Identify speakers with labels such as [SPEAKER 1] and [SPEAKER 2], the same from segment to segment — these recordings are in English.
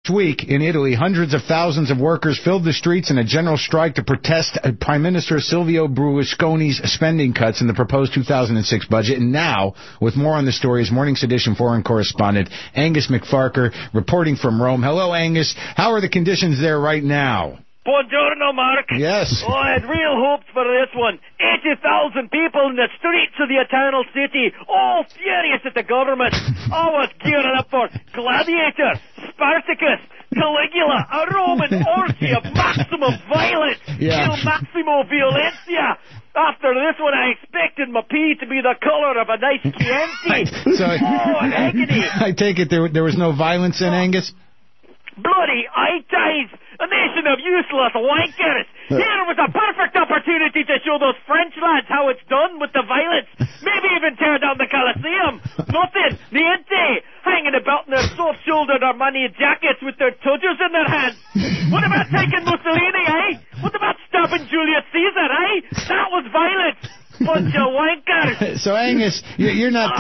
[SPEAKER 1] week in Italy, hundreds of thousands of workers filled the streets in a general strike to protest Prime Minister Silvio Berlusconi's spending cuts in the proposed 2006 budget. And now, with more on the story, is Morning's Edition foreign correspondent Angus McFarker reporting from Rome. Hello, Angus. How are the conditions there right now?
[SPEAKER 2] Buongiorno, Mark.
[SPEAKER 1] Yes.
[SPEAKER 2] Oh, I had real hopes for this one. 80,000 people in the streets of the Eternal City, all furious at the government. I was gearing up for Gladiator, Spartacus, Caligula, a Roman orgy of maximum violence,
[SPEAKER 1] Yeah.
[SPEAKER 2] till maximo violencia. After this one, I expected my pee to be the color of a nice Chianti. Agony.
[SPEAKER 1] I take it there was no violence in, Angus?
[SPEAKER 2] Bloody eye-ties! A nation of useless wankers! Here was a perfect opportunity to show those French lads how it's done with the violence. Maybe even tear down the Colosseum. Nothing. Niente. Hanging about in their soft-shouldered Armani jackets with their tudgers in their hands. What about taking Mussolini, eh? What about stopping Julius Caesar, eh? That was violence. Bunch of wankers.
[SPEAKER 1] So Angus, you're not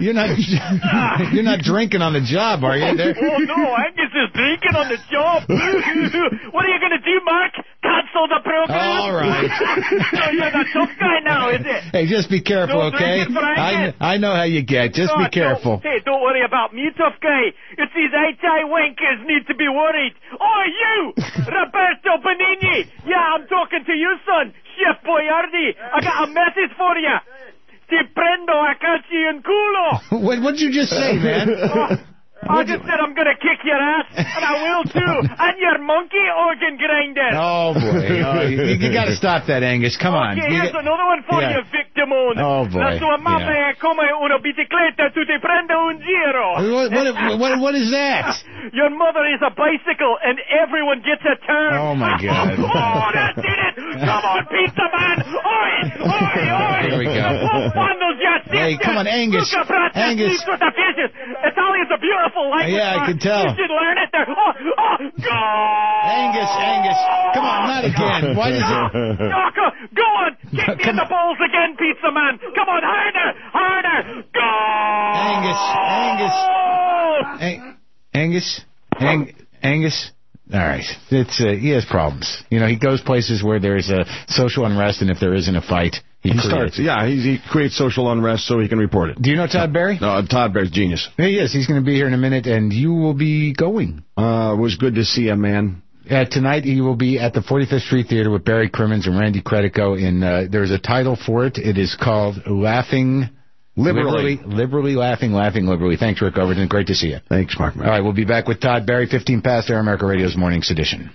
[SPEAKER 1] drinking on the job, are you? There?
[SPEAKER 2] Oh no, Angus is drinking on the job. What are you going to do, Mark? Cancel the program?
[SPEAKER 1] All right.
[SPEAKER 2] So you're the tough guy now, is it?
[SPEAKER 1] Hey, just be careful,
[SPEAKER 2] No
[SPEAKER 1] okay?
[SPEAKER 2] drinking for Angus.
[SPEAKER 1] I know how you get. Just be careful.
[SPEAKER 2] Hey, don't worry about me, tough guy. It's these eye-tie wankers need to be worried. Oh, you, Roberto Benigni. Yeah, I'm talking to you, son. Chef Boyardi, I got a message for you. Ti prendo a calci in culo.
[SPEAKER 1] What did you just say, man?
[SPEAKER 2] I just said I'm going to kick your ass, and I will too, and your monkey organ grinder.
[SPEAKER 1] Oh, boy. Oh, you got to stop that, Angus. Come on.
[SPEAKER 2] Okay, here's another one for you, victimone.
[SPEAKER 1] Oh, boy.
[SPEAKER 2] La sua madre come una bicicletta, tu ti prende un giro.
[SPEAKER 1] What is that?
[SPEAKER 2] Your mother is a bicycle, and everyone gets a turn.
[SPEAKER 1] Oh, my God.
[SPEAKER 2] Oh, that did it. Come on, pizza man. Oi, oi, oi.
[SPEAKER 1] Here we go. Hey, come on, Angus. Angus.
[SPEAKER 2] Italian's a beautiful language.
[SPEAKER 1] Yeah, I can tell.
[SPEAKER 2] You should learn it there. Go!
[SPEAKER 1] Angus. Come on, not again. Why does it...
[SPEAKER 2] Go on. Kick me in the balls again, pizza man. Come on, harder. Go!
[SPEAKER 1] Angus. All right. He has problems. You know, he goes places where there's a social unrest, and if there isn't a fight, he creates.
[SPEAKER 3] He creates social unrest so he can report it.
[SPEAKER 1] Do you know Todd Barry?
[SPEAKER 3] No, Todd Barry's genius.
[SPEAKER 1] He is. He's going to be here in a minute, and you will be going.
[SPEAKER 3] It was good to see him, man.
[SPEAKER 1] Tonight he will be at the 45th Street Theater with Barry Crimmins and Randy Credico. There's a title for it. It is called Laughing... Liberally laughing liberally. Thanks, Rick Overton. Great to see you.
[SPEAKER 3] Thanks, Mark.
[SPEAKER 1] All right, we'll be back with Todd Barry, 15 past Air America Radio's Morning's Edition.